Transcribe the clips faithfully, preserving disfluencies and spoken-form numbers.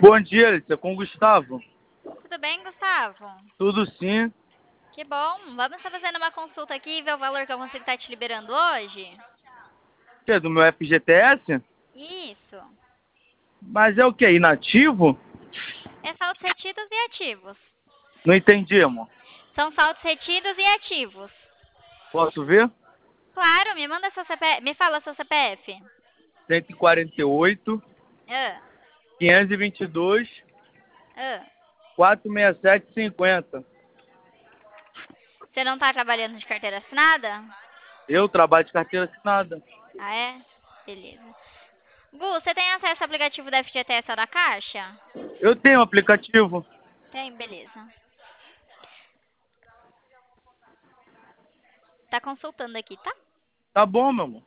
Bom dia, Alice. Com o Gustavo. Tudo bem, Gustavo? Tudo sim. Que bom. Vamos estar fazendo uma consulta aqui e ver o valor que eu consigo estar te liberando hoje? Que é do meu F G T S? Isso. Mas é o que? Inativo? É saldos retidos e ativos. Não entendi, amor. São saldos retidos e ativos. Posso ver? Claro, me manda seu C P F. Me fala seu C P F. cento e quarenta e oito, Ah, quinhentos e vinte e dois, ah. quatrocentos e sessenta e sete, cinquenta. Você não tá trabalhando de carteira assinada? Eu trabalho de carteira assinada. Ah, é? Beleza. Gu, você tem acesso ao aplicativo da F G T S ou da Caixa? Eu tenho um aplicativo. Tem, beleza. Tá consultando aqui, tá? Tá bom, meu amor.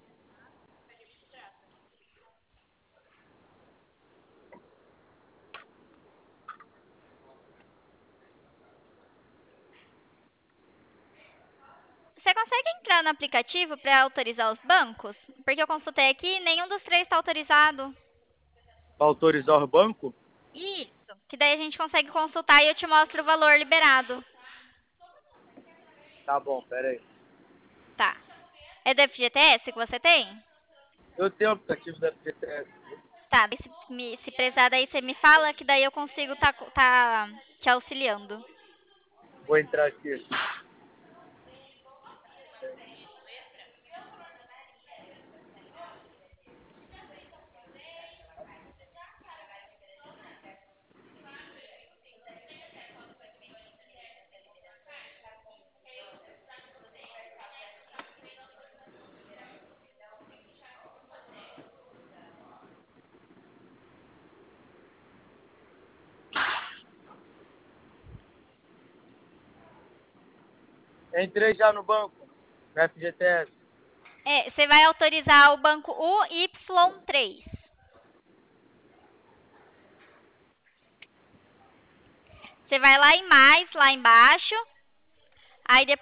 Você consegue entrar no aplicativo para autorizar os bancos? Porque eu consultei aqui e nenhum dos três está autorizado. Pra autorizar o banco? Isso. Que daí a gente consegue consultar e eu te mostro o valor liberado. Tá bom, pera aí. Tá. É do F G T S que você tem? Eu tenho o aplicativo da F G T S. Tá, se, me, se precisar daí você me fala que daí eu consigo tá, tá te auxiliando. Vou entrar aqui. Entrei já no banco. No F G T S. É, você vai autorizar o banco U Y três. Você vai lá em mais, lá embaixo. Aí depois